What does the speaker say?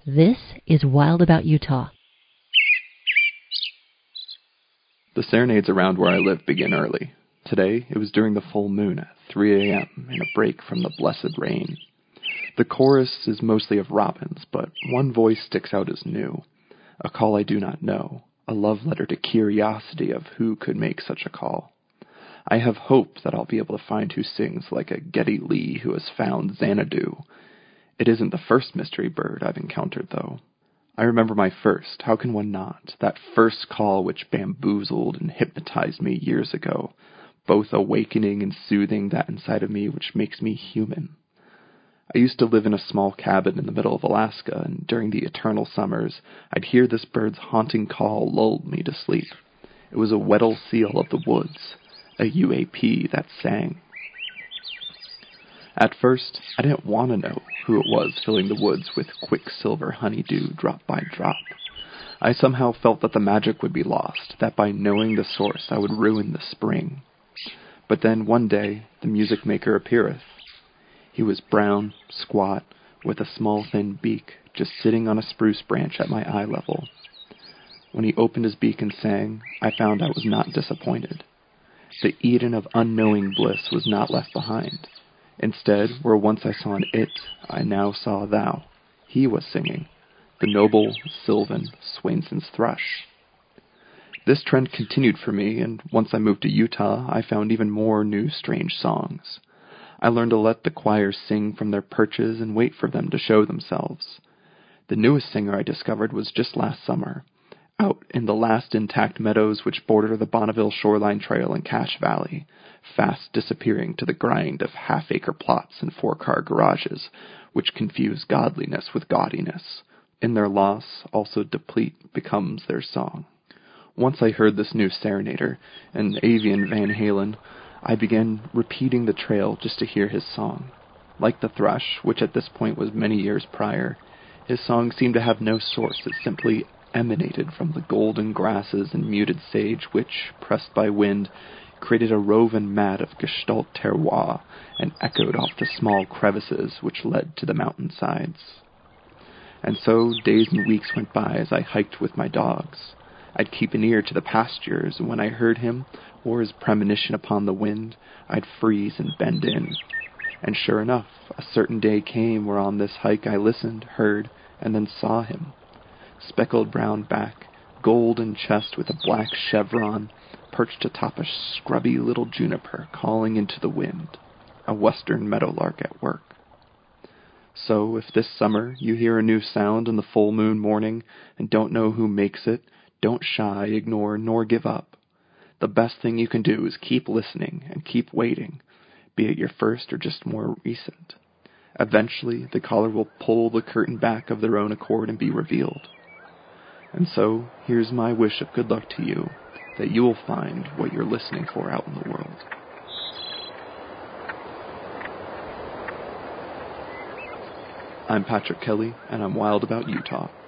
This is Wild About Utah. The serenades around where I live begin early. Today, it was during the full moon at 3 a.m. in a break from the blessed rain. The chorus is mostly of robins, but one voice sticks out as new. A call I do not know, a love letter to curiosity of who could make such a call. I have hope that I'll be able to find who sings like a Geddy Lee who has found Xanadu. It isn't the first mystery bird I've encountered, though. I remember my first, how can one not, that first call which bamboozled and hypnotized me years ago, both awakening and soothing that inside of me which makes me human. I used to live in a small cabin in the middle of Alaska, and during the eternal summers, I'd hear this bird's haunting call lull me to sleep. It was a Weddell seal of the woods, a UAP that sang. At first, I didn't want to know who it was filling the woods with quicksilver honeydew drop by drop. I somehow felt that the magic would be lost, that by knowing the source I would ruin the spring. But then one day, the music maker appeareth. He was brown, squat, with a small thin beak, just sitting on a spruce branch at my eye level. When he opened his beak and sang, I found I was not disappointed. The Eden of unknowing bliss was not left behind. Instead, where once I saw an it, I now saw thou. He was singing, the noble Sylvan Swainson's thrush. This trend continued for me, and once I moved to Utah, I found even more new strange songs. I learned to let the choirs sing from their perches and wait for them to show themselves. The newest singer I discovered was just last summer, out in the last intact meadows which border the Bonneville Shoreline Trail in Cache Valley, fast disappearing to the grind of half-acre plots and four-car garages, which confuse godliness with gaudiness. In their loss, also deplete becomes their song. Once I heard this new serenader, an avian Van Halen, I began repeating the trail just to hear his song. Like the thrush, which at this point was many years prior, his song seemed to have no source. It simply emanated from the golden grasses and muted sage which, pressed by wind, created a woven mat of Gestalt terroir and echoed off the small crevices which led to the mountainsides. And so days and weeks went by as I hiked with my dogs. I'd keep an ear to the pastures, and when I heard him, or his premonition upon the wind, I'd freeze and bend in. And sure enough, a certain day came where on this hike I listened, heard, and then saw him. Speckled brown back, golden chest with a black chevron, perched atop a scrubby little juniper calling into the wind, a western meadowlark at work. So if this summer you hear a new sound in the full moon morning and don't know who makes it, don't shy, ignore, nor give up. The best thing you can do is keep listening and keep waiting, be it your first or just more recent. Eventually, the caller will pull the curtain back of their own accord and be revealed. And so, here's my wish of good luck to you, that you will find what you're listening for out in the world. I'm Patrick Kelly, and I'm wild about Utah.